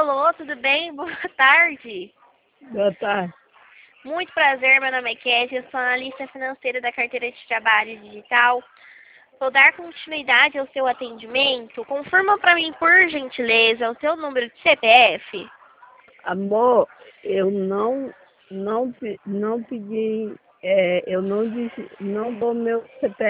Alô, tudo bem? Boa tarde. Boa tarde. Muito prazer, meu nome é Kézia, eu sou analista financeira da carteira de trabalho digital. Vou dar continuidade ao seu atendimento. Confirma para mim, por gentileza, o seu número de CPF. Amor, eu não pedi, eu não disse, não dou meu CPF.